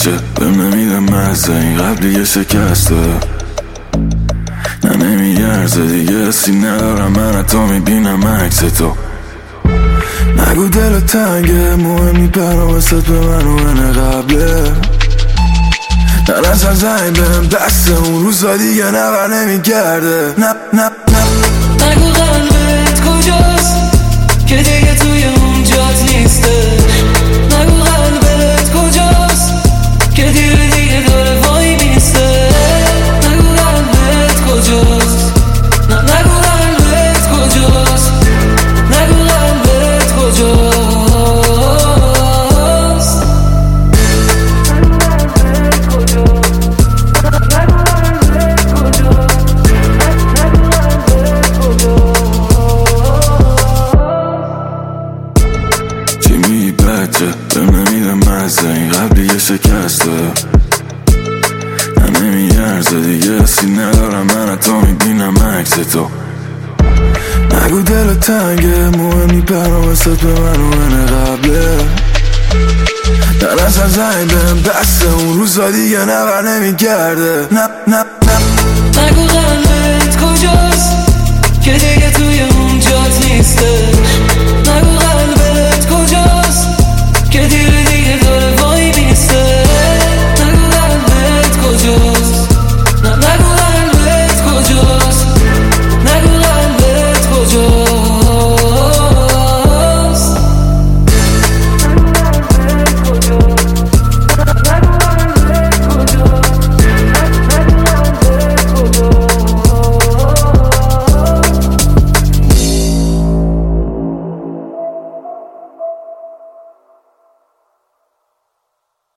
بچه بهم نمیده مزه، این قبلی شکسته نه نمیارزه دیگه، حسی ندارم من حتی میبینم عکس تو. نگو دل تنگه مهمی برام وسط به من و من قبله، نه نزن زنگ بهم دست اون روزا دیگه نبر نمیگرده. نگو قلبت کجاست که دیگه توی اون جات نیسته، نگو قلبت کجاست که دیگه داره وای میسته، نگو قلبت کجاست، نگو قلبت کجاست، نگو قلبت کجاست. بچه بهم نمیده مزه، این قبلی شکسته نه نمیارزه دیگه، حسی ندارم من حتی میبینم عکس تو. نگو دل تنگه مهمی برام وسط به من و من قبله، نه نزن زنگ بهم دست اون روزا دیگه نبر نمیگرده. نگو قلبت کجاست که دیگه توی اون جات نیسته،